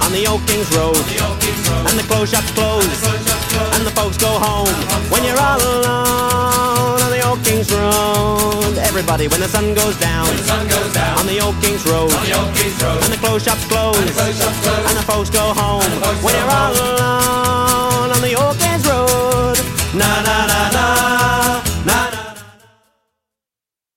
on the Old Kings Road, and the clothes shops close, and the folks go home. When you're all alone on the Old Kings Road, everybody, when the sun goes down, on the Old Kings Road, and the clothes shops close, and the folks go home. When you're all alone